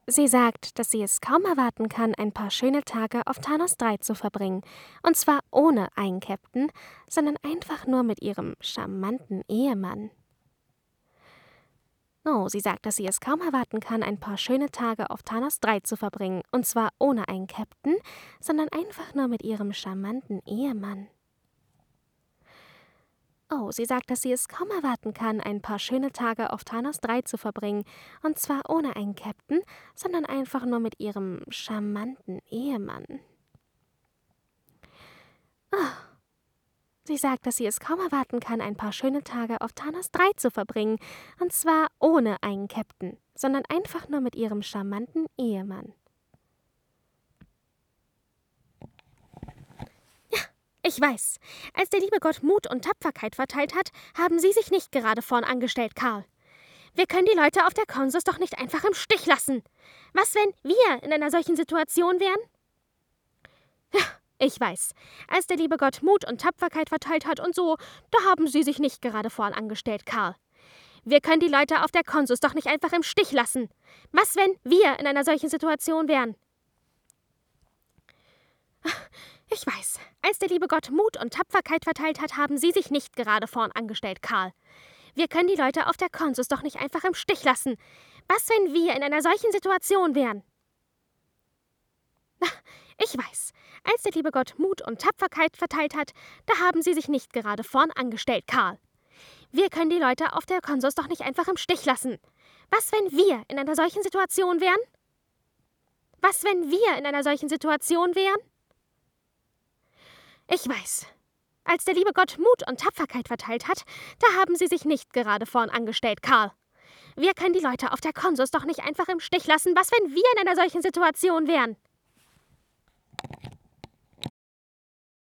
Sie sagt, dass sie es kaum erwarten kann, ein paar schöne Tage auf Tanos 3 zu verbringen. Und zwar ohne einen Captain, sondern einfach nur mit ihrem charmanten Ehemann. Oh, sie sagt, dass sie es kaum erwarten kann, ein paar schöne Tage auf Tanos 3 zu verbringen. Und zwar ohne einen Captain, sondern einfach nur mit ihrem charmanten Ehemann. Oh, sie sagt, dass sie es kaum erwarten kann, ein paar schöne Tage auf Tanos 3 zu verbringen. Und zwar ohne einen Captain, sondern einfach nur mit ihrem charmanten Ehemann. Oh, sie sagt, dass sie es kaum erwarten kann, ein paar schöne Tage auf Tanos 3 zu verbringen. Und zwar ohne einen Captain, sondern einfach nur mit ihrem charmanten Ehemann. Ich weiß. Als der liebe Gott Mut und Tapferkeit verteilt hat, haben Sie sich nicht gerade vorn angestellt, Karl. Wir können die Leute auf der Konsus doch nicht einfach im Stich lassen. Was, wenn wir in einer solchen Situation wären? Ja, ich weiß. Als der liebe Gott Mut und Tapferkeit verteilt hat und so, da haben Sie sich nicht gerade vorn angestellt, Karl. Wir können die Leute auf der Konsus doch nicht einfach im Stich lassen. Was, wenn wir in einer solchen Situation wären? Ich weiß. Als der liebe Gott Mut und Tapferkeit verteilt hat, haben Sie sich nicht gerade vorn angestellt, Karl. Wir können die Leute auf der Konsus doch nicht einfach im Stich lassen. Was, wenn wir in einer solchen Situation wären? Ich weiß. Als der liebe Gott Mut und Tapferkeit verteilt hat, da haben Sie sich nicht gerade vorn angestellt, Karl. Wir können die Leute auf der Konsus doch nicht einfach im Stich lassen. Was, wenn wir in einer solchen Situation wären? Was, wenn wir in einer solchen Situation wären? Ich weiß. Als der liebe Gott Mut und Tapferkeit verteilt hat, da haben Sie sich nicht gerade vorn angestellt, Karl. Wir können die Leute auf der Konsus doch nicht einfach im Stich lassen. Was, wenn wir in einer solchen Situation wären?